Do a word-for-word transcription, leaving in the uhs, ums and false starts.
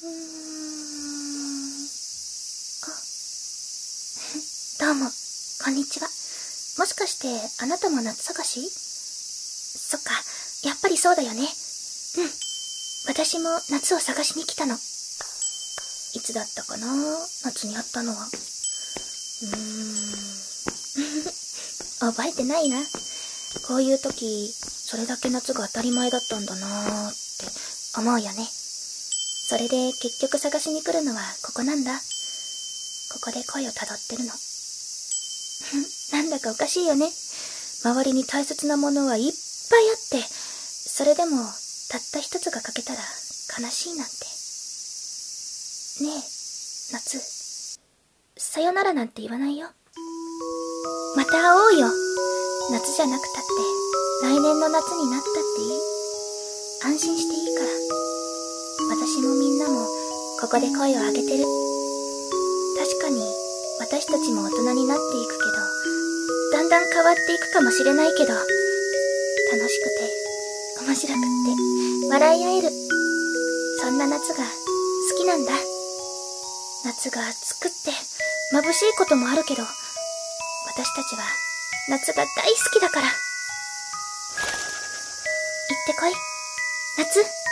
うーん。あ、どうも、こんにちは。もしかして、あなたも夏探し？そっか、やっぱりそうだよね。うん。私も夏を探しに来たの。いつだったかな、夏に会ったのは。うーん。覚えてないな。こういう時、それだけ夏が当たり前だったんだなーって思うよね。それで結局探しに来るのはここなんだ。ここで恋をたどってるの。なんだかおかしいよね。周りに大切なものはいっぱいあって、それでもたった一つが欠けたら悲しいなんて。ねえ、夏。さよならなんて言わないよ。また会おうよ。夏じゃなくたって来年の夏になったっていい。安心していいから。私もみんなもここで声を上げてる。確かに私たちも大人になっていくけど、だんだん変わっていくかもしれないけど、楽しくて面白くって笑い合える、そんな夏が好きなんだ。夏が暑くって眩しいこともあるけど、私たちは夏が大好きだから。行ってこい、夏。